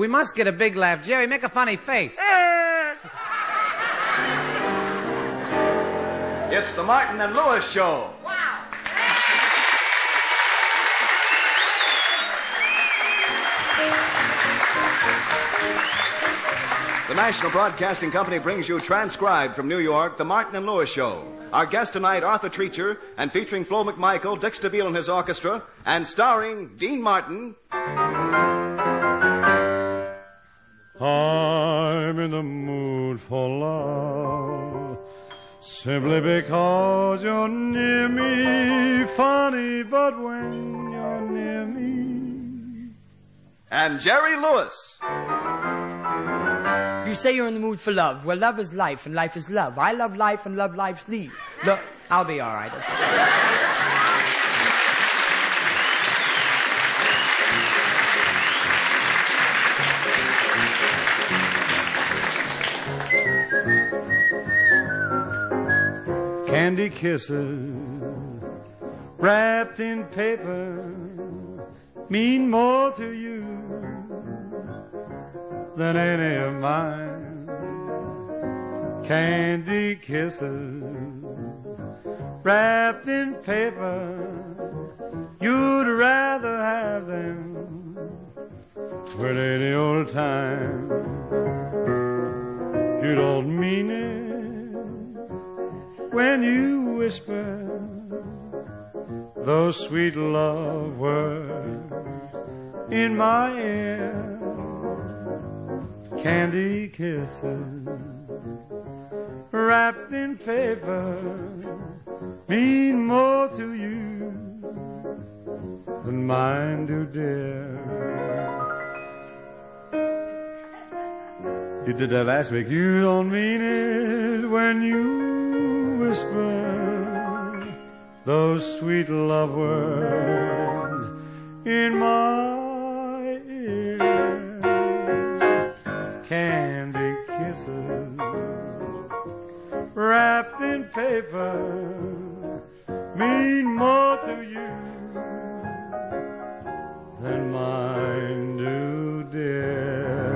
We must get a big laugh. Jerry, make a funny face. It's the Martin and Lewis Show. Wow. The National Broadcasting Company brings you transcribed from New York, the Martin and Lewis Show. Our guest tonight, Arthur Treacher, and featuring Flo McMichael, Dick Stabile and his orchestra, and starring Dean Martin. I'm in the mood for love, simply because you're near me. Funny, but when you're near me. And Jerry Lewis. You say you're in the mood for love. Well, love is life, and life is love. I love life, and love life's leave. Look, I'll be all right. Candy kisses wrapped in paper mean more to you than any of mine. Candy kisses wrapped in paper, you'd rather have them with any old time. You don't mean it when you whisper those sweet love words in my ear. Candy kisses wrapped in paper mean more to you than mine do, dear. You did that last week. You don't mean it when you whisper those sweet love words in my ear. Candy kisses wrapped in paper mean more to you than mine do, dear.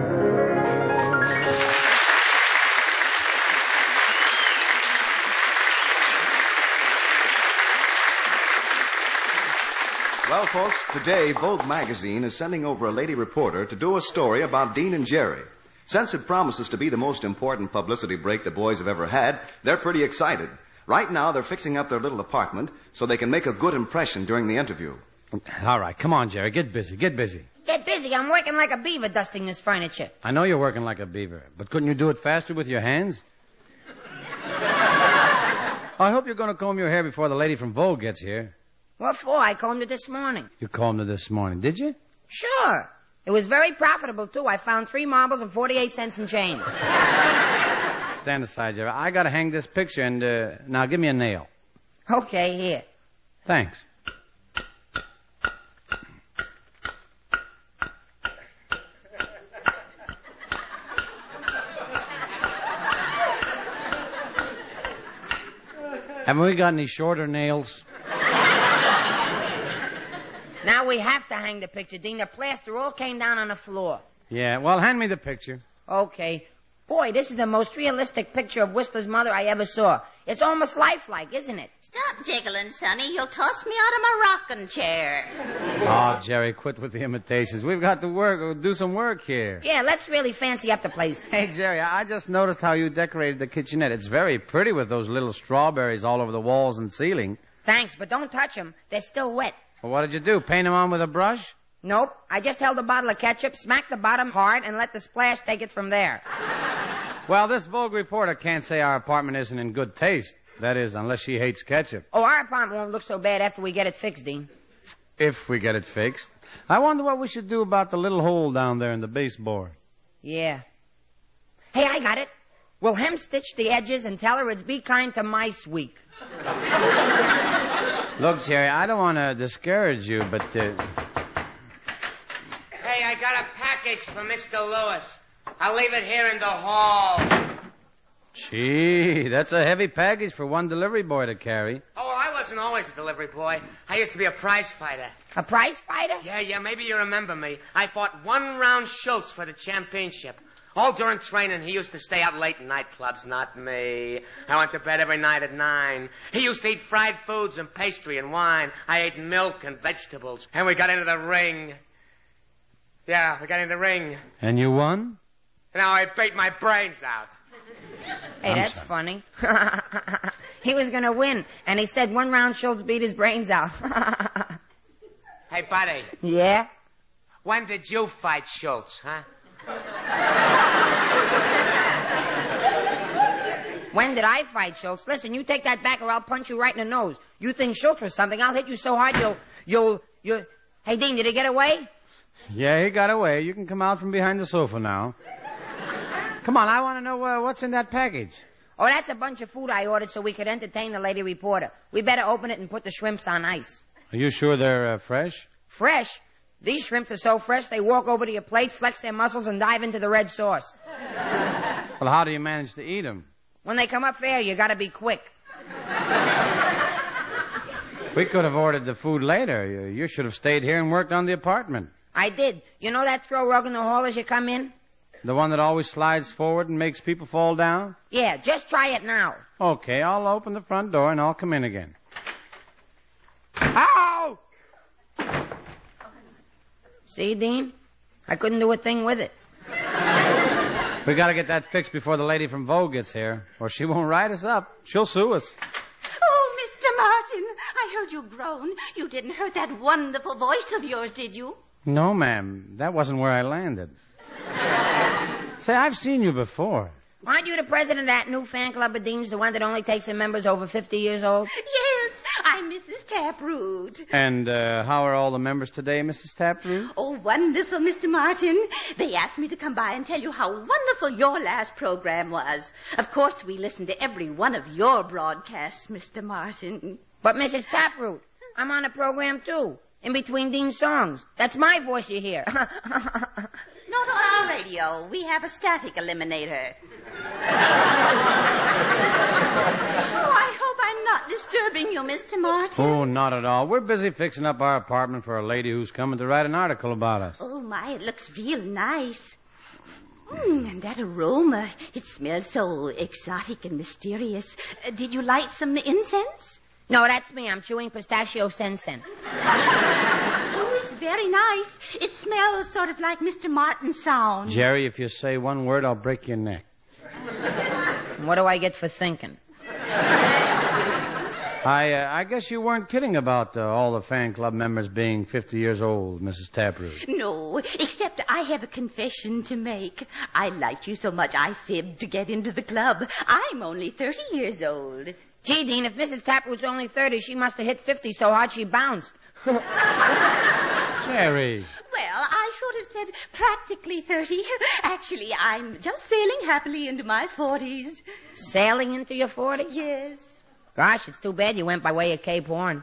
Well, folks, today Vogue magazine is sending over a lady reporter to do a story about Dean and Jerry. Since it promises to be the most important publicity break the boys have ever had, they're pretty excited. Right now, they're fixing up their little apartment so they can make a good impression during the interview. All right, come on, Jerry. Get busy. Get busy. Get busy. I'm working like a beaver dusting this furniture. I know you're working like a beaver, but couldn't you do it faster with your hands? I hope you're going to comb your hair before the lady from Vogue gets here. What for? I combed it this morning. You combed it this morning, did you? Sure. It was very profitable, too. I found 3 marbles and 48 cents in change. Stand aside, Jerry. I got to hang this picture, and now give me a nail. Okay, here. Thanks. Haven't we got any shorter nails? Now we have to hang the picture, Dean. The plaster all came down on the floor. Yeah, well, hand me the picture. Okay. Boy, this is the most realistic picture of Whistler's mother I ever saw. It's almost lifelike, isn't it? Stop jiggling, Sonny. You'll toss me out of my rocking chair. Oh, Jerry, quit with the imitations. We've got to do some work here. Yeah, let's really fancy up the place. Hey, Jerry, I just noticed how you decorated the kitchenette. It's very pretty with those little strawberries all over the walls and ceiling. Thanks, but don't touch them. They're still wet. Well, what did you do, paint them on with a brush? Nope. I just held a bottle of ketchup, smacked the bottom hard, and let the splash take it from there. Well, this Vogue reporter can't say our apartment isn't in good taste. That is, unless she hates ketchup. Oh, our apartment won't look so bad after we get it fixed, Dean. If we get it fixed. I wonder what we should do about the little hole down there in the baseboard. Yeah. Hey, I got it. We'll hem-stitch the edges and tell her it's Be Kind to Mice Week. Look, Jerry, I don't want to discourage you, but... Hey, I got a package for Mr. Lewis. I'll leave it here in the hall. Gee, that's a heavy package for one delivery boy to carry. Oh, well, I wasn't always a delivery boy. I used to be a prize fighter. A prize fighter? Yeah, maybe you remember me. I fought 1 round Schultz for the championship. All during training, he used to stay out late in nightclubs, not me. I went to bed every night at 9. He used to eat fried foods and pastry and wine. I ate milk and vegetables. And we got into the ring. Yeah, we got into the ring. And you won? Now I beat my brains out. Hey, that's funny. He was going to win, and he said 1 round Schultz beat his brains out. Hey, buddy. Yeah? When did you fight Schultz, huh? When did I fight Schultz? Listen, you take that back or I'll punch you right in the nose. You think Schultz was something, I'll hit you so hard you'll... Hey, Dean, did he get away? Yeah, he got away. You can come out from behind the sofa now. Come on, I want to know what's in that package. Oh, that's a bunch of food I ordered so we could entertain the lady reporter. We better open it and put the shrimps on ice. Are you sure they're fresh? Fresh? These shrimps are so fresh they walk over to your plate, flex their muscles, and dive into the red sauce. Well, how do you manage to eat them? When they come up fair, you gotta be quick. We could have ordered the food later. You should have stayed here and worked on the apartment. I did. You know that throw rug in the hall as you come in? The one that always slides forward and makes people fall down? Yeah, just try it now. Okay, I'll open the front door and I'll come in again. Ow! See, Dean? I couldn't do a thing with it. We gotta get that fixed before the lady from Vogue gets here, or she won't write us up. She'll sue us. Oh, Mr. Martin, I heard you groan. You didn't hurt that wonderful voice of yours, did you? No, ma'am. That wasn't where I landed. Say, I've seen you before. Aren't you the president of that new fan club of Dean's, the one that only takes in members over 50 years old? Yes, I'm Mrs. Taproot. And how are all the members today, Mrs. Taproot? Oh, wonderful, Mr. Martin. They asked me to come by and tell you how wonderful your last program was. Of course, we listened to every one of your broadcasts, Mr. Martin. But, Mrs. Taproot, I'm on a program, too, in between Dean's songs. That's my voice you hear. Not on our radio. We have a static eliminator. Oh, I hope I'm not disturbing you, Mr. Martin. Oh, not at all. We're busy fixing up our apartment for a lady who's coming to write an article about us. Oh, my, it looks real nice. And that aroma, it smells so exotic and mysterious. Did you light some incense? No, that's me. I'm chewing pistachio sensen. Oh, it's very nice. It smells sort of like Mr. Martin's sound. Jerry, if you say one word, I'll break your neck. What do I get for thinking? I guess you weren't kidding about all the fan club members being 50 years old, Mrs. Taproot. No, except I have a confession to make. I liked you so much I fibbed to get into the club. I'm only 30 years old. Gee, Dean, if Mrs. Taproot's only 30, she must have hit 50 so hard she bounced. Jerry. Well, I should have said practically 30. Actually, I'm just sailing happily into my 40s. Sailing into your 40s? Yes. Gosh, it's too bad you went by way of Cape Horn.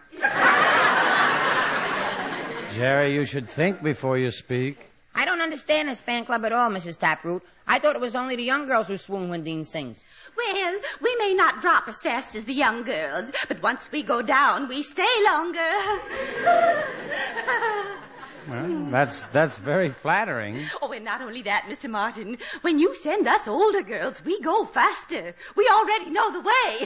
Jerry, you should think before you speak. I don't understand this fan club at all, Mrs. Taproot. I thought it was only the young girls who swoon when Dean sings. Well, we may not drop as fast as the young girls, but once we go down, we stay longer. Well, that's very flattering. Oh, and not only that, Mr. Martin. When you send us older girls, we go faster. We already know the way.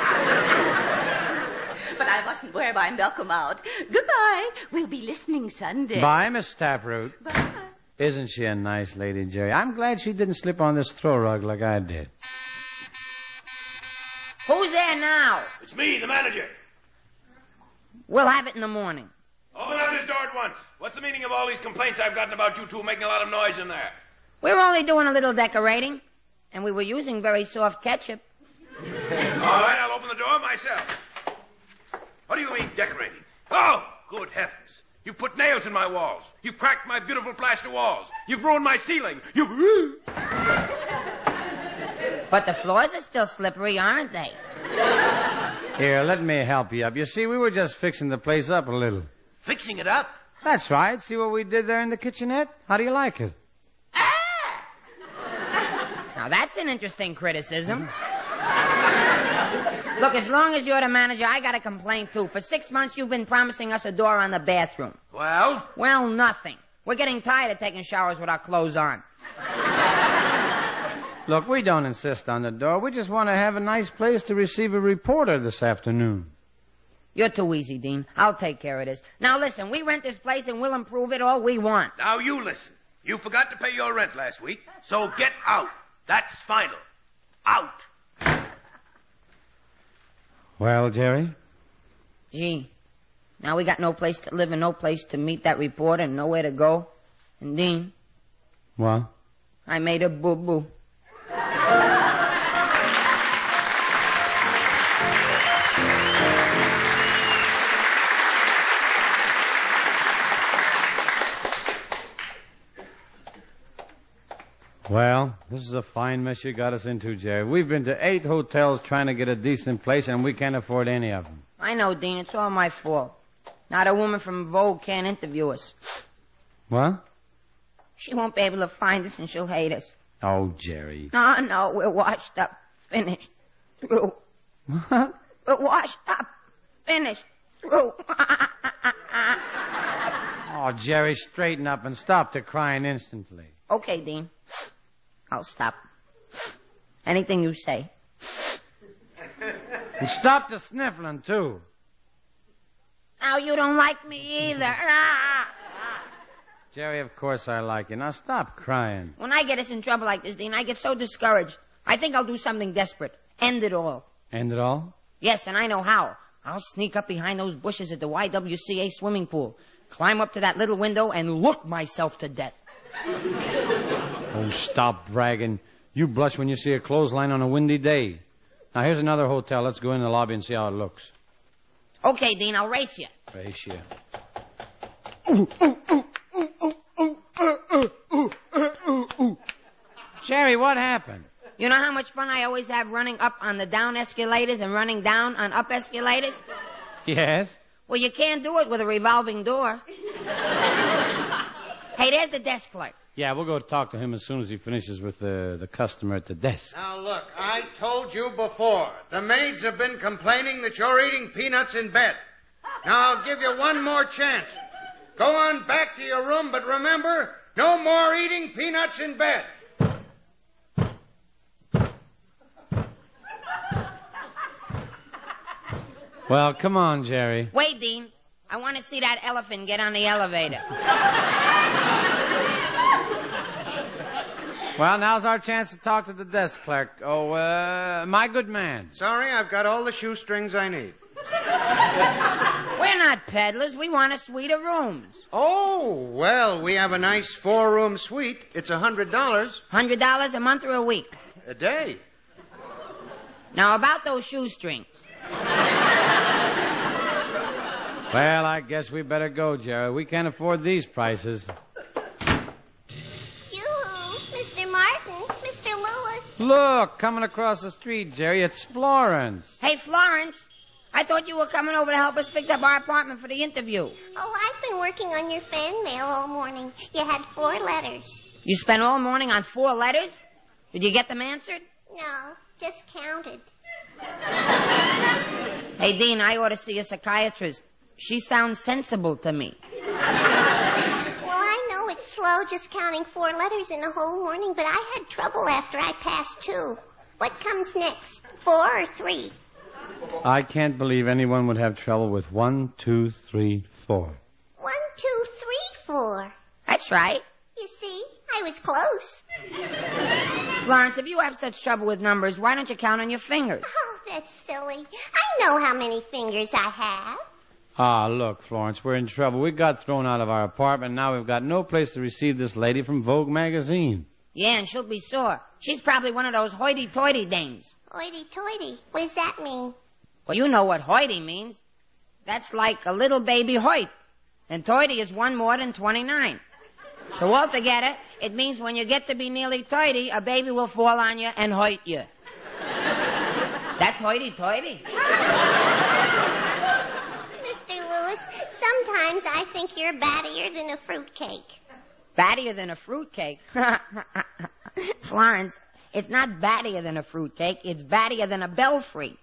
But I mustn't wear my knuckle out. Goodbye. We'll be listening Sunday. Bye, Miss Taproot. Bye. Isn't she a nice lady, Jerry? I'm glad she didn't slip on this throw rug like I did. Who's there now? It's me, the manager. We'll have it in the morning. Open up this door at once. What's the meaning of all these complaints I've gotten about you two making a lot of noise in there? We were only doing a little decorating, and we were using very soft ketchup. All right, I'll open the door myself. What do you mean, decorating? Oh, good heavens. You've put nails in my walls. You've cracked my beautiful plaster walls. You've ruined my ceiling. But the floors are still slippery, aren't they? Here, let me help you up. You see, we were just fixing the place up a little. Fixing it up? That's right. See what we did there in the kitchenette? How do you like it? Now, that's an interesting criticism. Look, as long as you're the manager, I got a complaint, too. For 6 months, you've been promising us a door on the bathroom. Well? Well, nothing. We're getting tired of taking showers with our clothes on. Look, we don't insist on the door. We just want to have a nice place to receive a reporter this afternoon. You're too easy, Dean. I'll take care of this. Now, listen, we rent this place and we'll improve it all we want. Now, you listen. You forgot to pay your rent last week, so get out. That's final. Out. Well, Jerry? Gee, now we got no place to live and no place to meet that reporter and nowhere to go. And, Dean, What? I made a boo-boo. Well, this is a fine mess you got us into, Jerry. We've been to 8 hotels trying to get a decent place, and we can't afford any of them. I know, Dean. It's all my fault. Now the woman from Vogue can't interview us. What? She won't be able to find us, and she'll hate us. Oh, Jerry. No, we're washed up, finished, through. What? We're washed up, finished, through. Oh, Jerry, straighten up and stop the crying instantly. Okay, Dean. I'll stop. Anything you say. And stop the sniffling, too. Now you don't like me either. Jerry, of course I like you. Now stop crying. When I get us in trouble like this, Dean, I get so discouraged. I think I'll do something desperate. End it all. End it all? Yes, and I know how. I'll sneak up behind those bushes at the YWCA swimming pool, climb up to that little window, and look myself to death. Oh, stop bragging. You blush when you see a clothesline on a windy day. Now, here's another hotel. Let's go in the lobby and see how it looks. Okay, Dean, I'll race you. Race you. Jerry, what happened? You know how much fun I always have running up on the down escalators and running down on up escalators? Yes? Well, you can't do it with a revolving door. Hey, there's the desk clerk. Yeah, we'll go talk to him as soon as he finishes with the customer at the desk. Now, look, I told you before. The maids have been complaining that you're eating peanuts in bed. Now, I'll give you one more chance. Go on back to your room, but remember, no more eating peanuts in bed. Well, come on, Jerry. Wait, Dean. I want to see that elephant get on the elevator. Well, now's our chance to talk to the desk clerk. Oh, my good man. Sorry, I've got all the shoestrings I need. We're not peddlers. We want a suite of rooms. Oh, well, we have a nice 4-room suite. It's $100. $100 a month or a week? A day. Now, about those shoestrings. Well, I guess we better go, Jerry. We can't afford these prices. Yoo-hoo, Mr. Martin, Mr. Lewis. Look, coming across the street, Jerry, it's Florence. Hey, Florence, I thought you were coming over to help us fix up our apartment for the interview. Oh, I've been working on your fan mail all morning. You had 4 letters. You spent all morning on 4 letters? Did you get them answered? No, just counted. Hey, Dean, I ought to see a psychiatrist. She sounds sensible to me. Well, I know it's slow just counting 4 letters in a whole morning, but I had trouble after I passed 2. What comes next, 4 or 3? I can't believe anyone would have trouble with 1, 2, 3, 4. 1, 2, 3, 4. That's right. You see, I was close. Florence, if you have such trouble with numbers, why don't you count on your fingers? Oh, that's silly. I know how many fingers I have. Ah, look, Florence, we're in trouble. We got thrown out of our apartment. Now we've got no place to receive this lady from Vogue magazine. Yeah, and she'll be sore. She's probably one of those hoity-toity dames. Hoity-toity. What does that mean? Well, you know what hoity means. That's like a little baby hoit. And toity is 1 more than 29. So altogether, it means when you get to be nearly 30, a baby will fall on you and hoit you. That's hoity-toity. Mr. Lewis, sometimes I think you're battier than a fruitcake. Battier than a fruitcake? Florence, It's not battier than a fruitcake. It's battier than a belfry.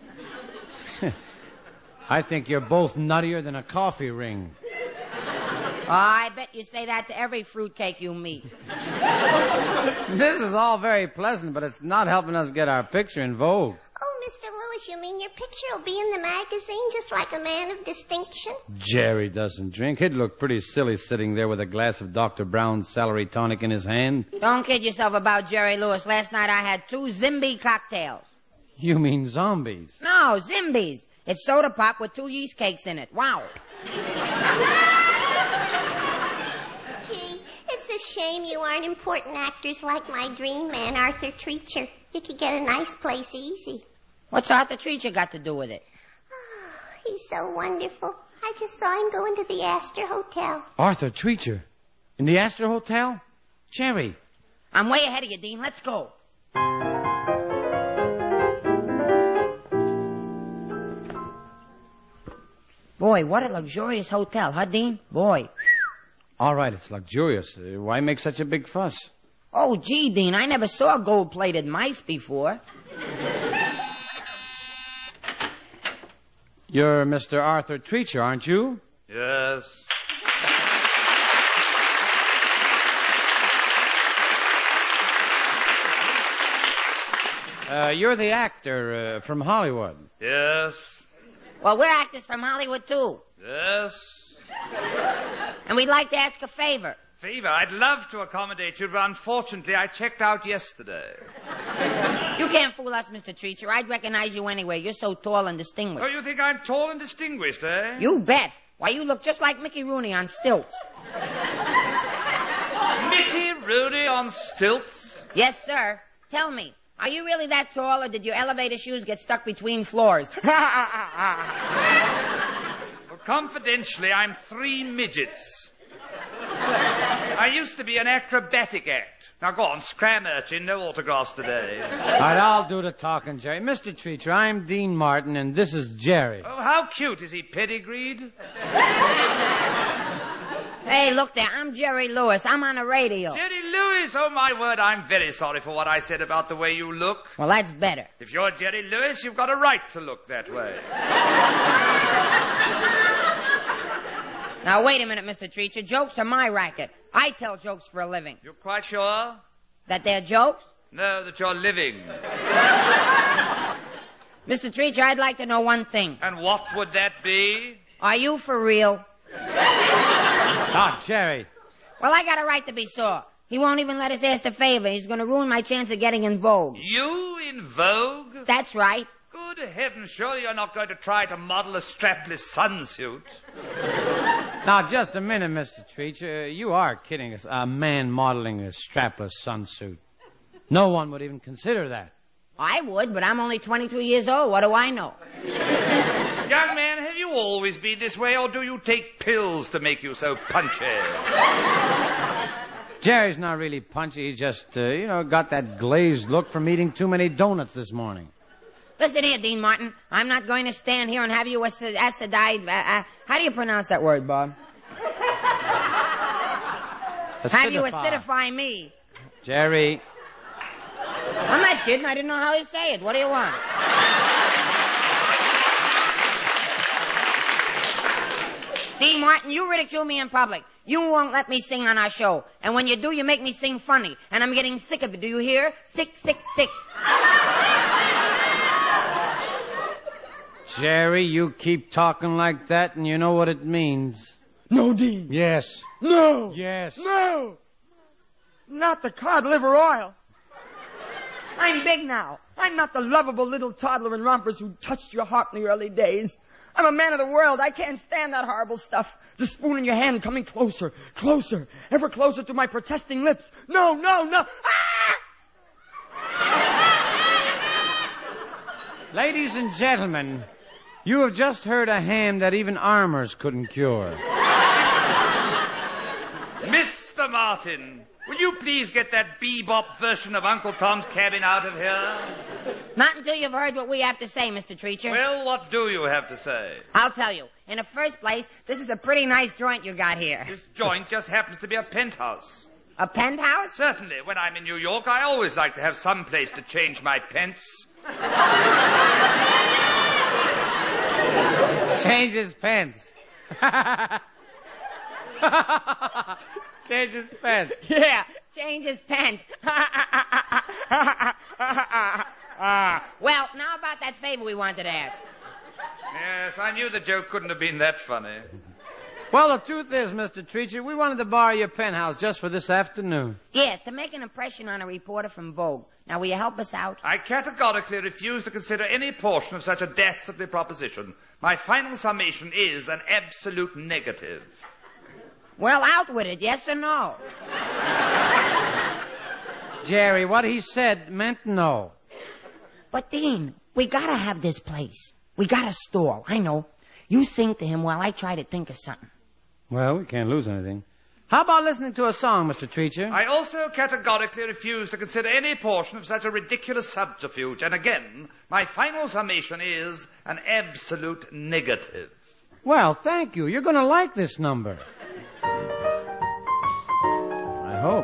I think you're both nuttier than a coffee ring. Oh, I bet you say that to every fruitcake you meet. This is all very pleasant, but it's not helping us get our picture in Vogue. Oh, Mr. Lewis, you mean your picture will be in the magazine just like a man of distinction? Jerry doesn't drink. He'd look pretty silly sitting there with a glass of Dr. Brown's celery tonic in his hand. Don't kid yourself about Jerry Lewis. Last night I had 2 Zimby cocktails. You mean zombies? No, Zimbies. It's soda pop with 2 yeast cakes in it. Wow. Gee, it's a shame you aren't important actors like my dream man, Arthur Treacher. You could get a nice place easy. What's Arthur Treacher got to do with it? Oh, he's so wonderful. I just saw him go into the Astor Hotel. Arthur Treacher? In the Astor Hotel? Jerry. I'm way ahead of you, Dean. Let's go. Boy, what a luxurious hotel, huh, Dean? Boy. All right, it's luxurious. Why make such a big fuss? Oh, gee, Dean, I never saw gold-plated mice before. You're Mr. Arthur Treacher, aren't you? Yes. You're the actor from Hollywood. Yes. Well, we're actors from Hollywood, too. Yes. And we'd like to ask a favor. Favor? I'd love to accommodate you, but unfortunately I checked out yesterday. You can't fool us, Mr. Treacher. I'd recognize you anyway. You're so tall and distinguished. Oh, you think I'm tall and distinguished, eh? You bet. Why, you look just like Mickey Rooney on stilts. Mickey Rooney on stilts? Yes, sir. Tell me, are you really that tall, or did your elevator shoes get stuck between floors? Well, confidentially, I'm 3 midgets. I used to be an acrobatic act. Now go on, scram urchin, no autographs today. All right, I'll do the talking, Jerry. Mr. Treacher, I'm Dean Martin, and this is Jerry. Oh, how cute. Is he pedigreed? Hey, look there, I'm Jerry Lewis. I'm on the radio. Jerry Lewis, oh my word, I'm very sorry for what I said about the way you look. Well, that's better. If you're Jerry Lewis, you've got a right to look that way. Now, wait a minute, Mr. Treacher. Jokes are my racket. I tell jokes for a living. You're quite sure? That they're jokes? No, that you're living. Mr. Treacher, I'd like to know one thing. And what would that be? Are you for real? Ah, Jerry. Well, I got a right to be sore. He won't even let us ask a favor. He's going to ruin my chance of getting in Vogue. You in Vogue? That's right. Good heavens, surely you're not going to try to model a strapless sunsuit. Now, just a minute, Mr. Treacher. You are kidding us. A man modeling a strapless sunsuit. No one would even consider that. I would, but I'm only 22 years old. What do I know? Young man, have you always been this way, or do you take pills to make you so punchy? Jerry's not really punchy. He just, got that glazed look from eating too many donuts this morning. Listen here, Dean Martin. I'm not going to stand here and have you acidify. How do you pronounce that word, Bob? Have you acidify me. Jerry. I'm not kidding. I didn't know how to say it. What do you want? Dean Martin, you ridicule me in public. You won't let me sing on our show. And when you do, you make me sing funny. And I'm getting sick of it. Do you hear? Sick, sick, sick. Jerry, you keep talking like that, and you know what it means. No, Dean. Yes. No. Yes. No. Not the cod liver oil. I'm big now. I'm not the lovable little toddler in rompers who touched your heart in the early days. I'm a man of the world. I can't stand that horrible stuff. The spoon in your hand coming closer, closer, ever closer to my protesting lips. No, no, no. Ah! Ladies and gentlemen, you have just heard a ham that even armors couldn't cure. Mr. Martin, will you please get that bebop version of Uncle Tom's Cabin out of here? Not until you've heard what we have to say, Mr. Treacher. Well, what do you have to say? I'll tell you. In the first place, this is a pretty nice joint you got here. This joint just happens to be a penthouse. A penthouse? Certainly. When I'm in New York, I always like to have some place to change my pence. Change his pants. Change his pants. Yeah, change his pants. Well, now about that favor we wanted to ask. Yes, I knew the joke couldn't have been that funny. Well, the truth is, Mr. Treacher, we wanted to borrow your penthouse just for this afternoon. Yeah, to make an impression on a reporter from Vogue. Now, will you help us out? I categorically refuse to consider any portion of such a dastardly proposition. My final summation is an absolute negative. Well, out with it, yes or no? Jerry, what he said meant no. But, Dean, we gotta have this place. We gotta stall, I know. You sing to him while I try to think of something. Well, we can't lose anything. How about listening to a song, Mr. Treacher? I also categorically refuse to consider any portion of such a ridiculous subterfuge. And again, my final summation is an absolute negative. Well, thank you. You're going to like this number. I hope.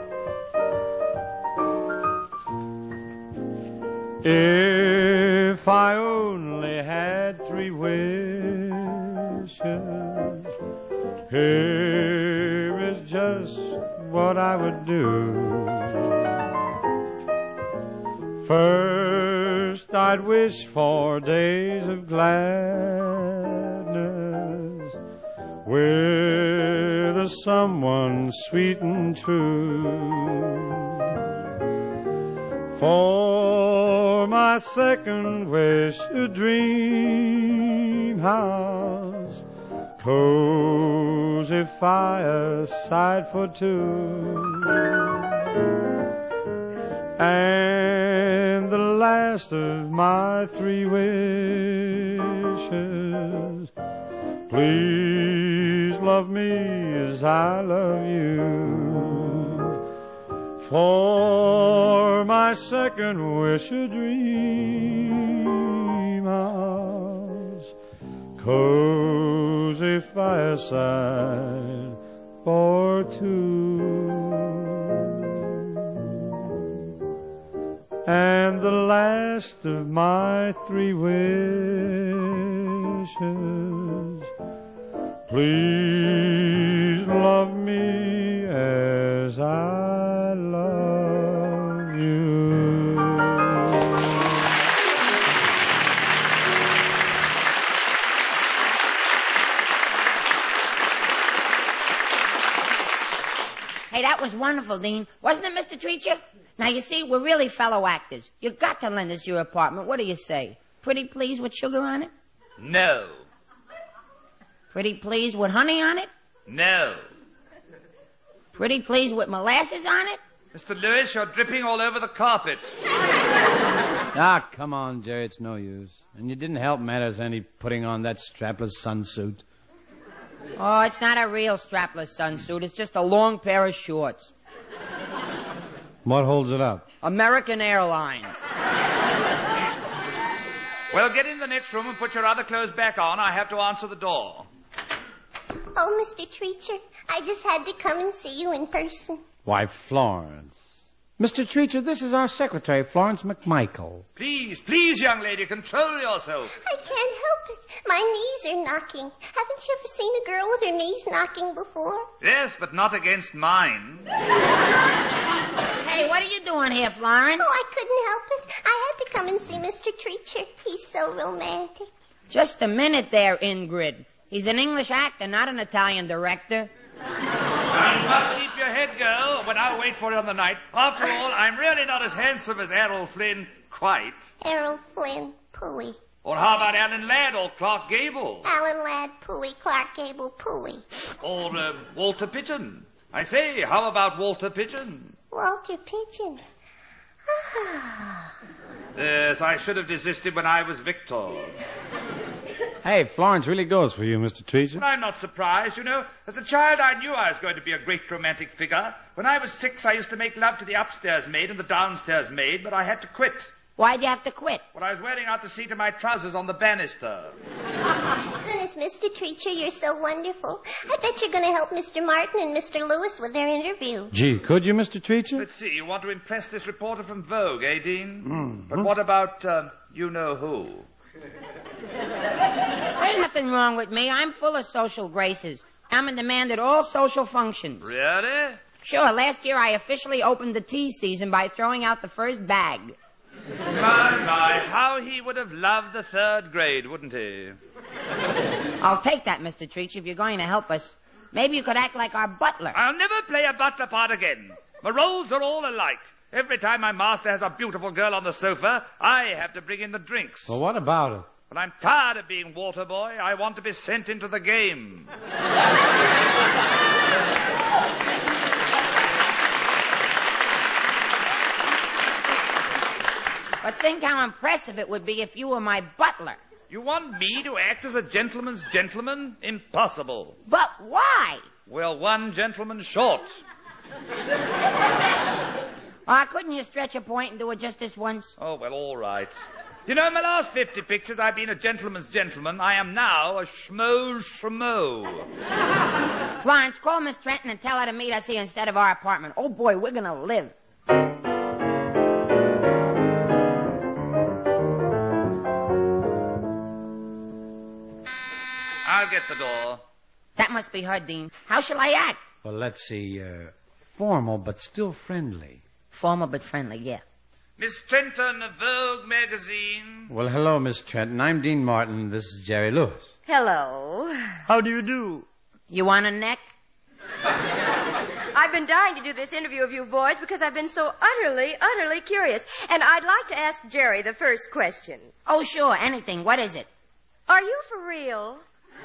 If I only had 3 wishes, here is just what I would do. First, I'd wish for days of gladness with a someone sweet and true. For my second wish, a dream house, cozy fireside for 2. And the last of my 3 wishes, please love me as I love you. For my second wish, a dream house, cozy fireside for 2. And the last of my 3 wishes, please love me as I love you. Hey, that was wonderful, Dean. Wasn't it, Mr. Treacher? Now, you see, we're really fellow actors. You got to lend us your apartment. What do you say? Pretty please with sugar on it? No. Pretty please with honey on it? No. Pretty please with molasses on it? Mr. Lewis, you're dripping all over the carpet. Ah, come on, Jerry, it's no use. And you didn't help matters any putting on that strapless sunsuit. Oh, it's not a real strapless sunsuit. It's just a long pair of shorts. What holds it up? American Airlines. Well, get in the next room and put your other clothes back on. I have to answer the door. Oh, Mr. Treacher, I just had to come and see you in person. Why, Florence. Mr. Treacher, this is our secretary, Florence McMichael. Please, please, young lady, control yourself. I can't help it. My knees are knocking. Haven't you ever seen a girl with her knees knocking before? Yes, but not against mine. Hey, what are you doing here, Florence? Oh, I couldn't help it. I had to come and see Mr. Treacher. He's so romantic. Just a minute there, Ingrid. He's an English actor, not an Italian director. You must keep your head, girl, but I'll wait for you on the night. After all, I'm really not as handsome as Errol Flynn, quite. Errol Flynn, Pooey. Or how about Alan Ladd or Clark Gable? Alan Ladd, Pooey, Clark Gable, Pooey. Or Walter Pigeon. I say, how about Walter Pigeon? Walter Pigeon. Yes, I should have desisted when I was Victor. Hey, Florence really goes for you, Mr. Treacher. I'm not surprised, you know. As a child, I knew I was going to be a great romantic figure. When I was 6, I used to make love to the upstairs maid and the downstairs maid, but I had to quit. Why'd you have to quit? Well, I was wearing out the seat of my trousers on the banister. Goodness, Mr. Treacher, you're so wonderful. I bet you're going to help Mr. Martin and Mr. Lewis with their interview. Gee, could you, Mr. Treacher? Let's see, you want to impress this reporter from Vogue, eh, Dean? But what about, you-know-who? There's nothing wrong with me. I'm full of social graces. I'm in demand at all social functions. Really? Sure, last year I officially opened the tea season by throwing out the first bag. My, how he would have loved the 3rd grade, wouldn't he? I'll take that, Mr. Treach, if you're going to help us. Maybe you could act like our butler. I'll never play a butler part again. My roles are all alike. Every time my master has a beautiful girl on the sofa, I have to bring in the drinks. Well, what about it? But I'm tired of being water boy. I want to be sent into the game. But think how impressive it would be if you were my butler. You want me to act as a gentleman's gentleman? Impossible. But why? Well, one gentleman short. Couldn't you stretch a point and do it just this once? Oh, well, all right. You know, in my last 50 pictures, I've been a gentleman's gentleman. I am now a schmo. Florence, call Miss Trenton and tell her to meet us here instead of our apartment. Oh, boy, we're going to live. I'll get the door. That must be her, Dean. How shall I act? Well, let's see. Formal but still friendly. Formal but friendly, yeah. Miss Trenton of Vogue magazine. Well, hello, Miss Trenton. I'm Dean Martin. This is Jerry Lewis. Hello. How do you do? You want a neck? I've been dying to do this interview of you boys because I've been so utterly curious. And I'd like to ask Jerry the first question. Oh, sure, anything. What is it? Are you for real?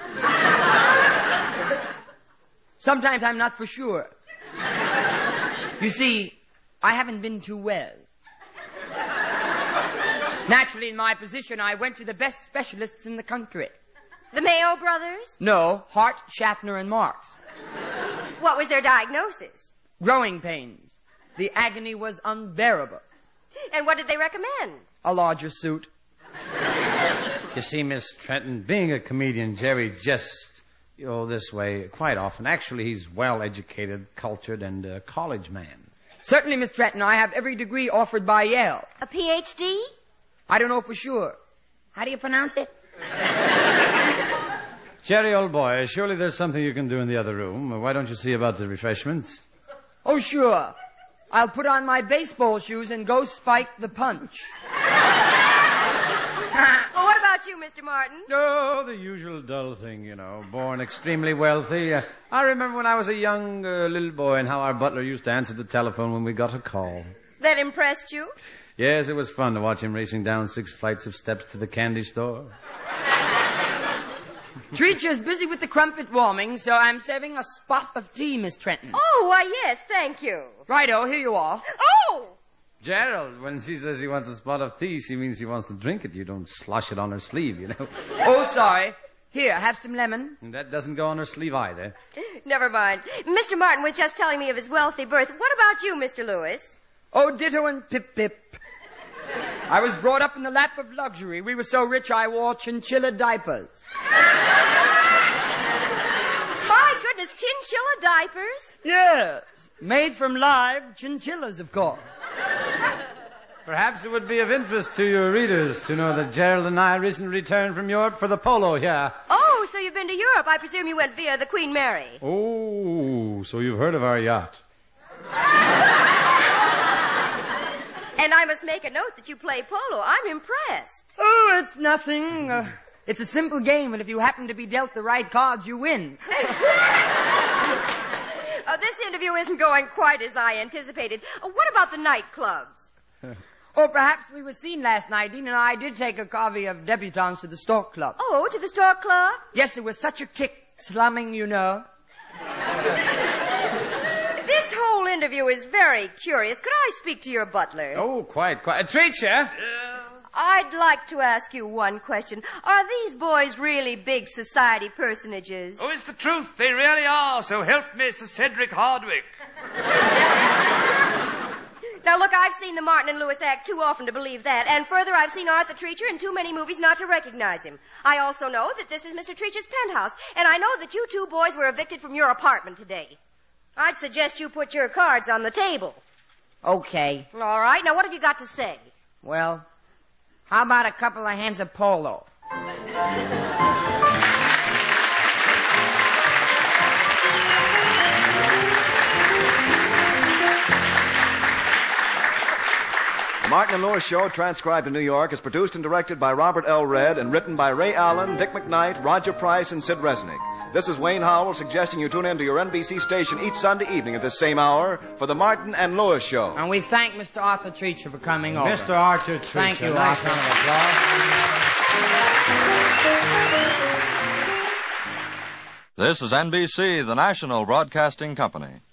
Sometimes I'm not for sure. You see, I haven't been too well. Naturally, in my position, I went to the best specialists in the country. The Mayo brothers? No, Hart, Schaffner, and Marx. What was their diagnosis? Growing pains. The agony was unbearable. And what did they recommend? A larger suit. You see, Miss Trenton, being a comedian, Jerry just, this way quite often. Actually, he's well-educated, cultured, and a college man. Certainly, Miss Trenton, I have every degree offered by Yale. A Ph.D.? I don't know for sure. How do you pronounce it? Jerry, old boy, surely there's something you can do in the other room. Why don't you see about the refreshments? Oh, sure. I'll put on my baseball shoes and go spike the punch. Well, what about you, Mr. Martin? Oh, the usual dull thing, Born extremely wealthy. I remember when I was a young little boy and how our butler used to answer the telephone when we got a call. That impressed you? Yes, it was fun to watch him racing down 6 flights of steps to the candy store. Treacher's busy with the crumpet warming, so I'm serving a spot of tea, Miss Trenton. Oh, why, yes, thank you. Righto, here you are. Oh! Gerald, when she says she wants a spot of tea, she means she wants to drink it. You don't slush it on her sleeve, Oh, sorry. Here, have some lemon. And that doesn't go on her sleeve either. Never mind. Mr. Martin was just telling me of his wealthy birth. What about you, Mr. Lewis? Oh, ditto and pip-pip. I was brought up in the lap of luxury. We were so rich I wore chinchilla diapers. My goodness, chinchilla diapers? Yes. Made from live chinchillas, of course. Perhaps it would be of interest to your readers to know that Gerald and I recently returned from Europe for the polo here. Oh, so you've been to Europe. I presume you went via the Queen Mary. Oh, so you've heard of our yacht. And I must make a note that you play polo. I'm impressed. Oh, it's nothing. It's a simple game, and if you happen to be dealt the right cards, you win. This interview isn't going quite as I anticipated. What about the nightclubs? Oh, perhaps we were seen last night. Dean and I did take a covey of debutantes to the Stork Club. Oh, to the Stork Club? Yes, it was such a kick, slumming, This whole interview is very curious. Could I speak to your butler? Oh, quite. Treacher? I'd like to ask you one question. Are these boys really big society personages? Oh, it's the truth. They really are. So help me, Sir Cedric Hardwick. Now, look, I've seen the Martin and Lewis act too often to believe that. And further, I've seen Arthur Treacher in too many movies not to recognize him. I also know that this is Mr. Treacher's penthouse. And I know that you two boys were evicted from your apartment today. I'd suggest you put your cards on the table. Okay. All right. Now, what have you got to say? Well, how about a couple of hands of polo? The Martin and Lewis Show, transcribed in New York, is produced and directed by Robert L. Redd and written by Ray Allen, Dick McKnight, Roger Price, and Sid Resnick. This is Wayne Howell suggesting you tune in to your NBC station each Sunday evening at this same hour for the Martin and Lewis Show. And we thank Mr. Arthur Treacher for coming over. Mr. Arthur Treacher. Thank you, nice Arthur. round of applause. This is NBC, the national broadcasting company.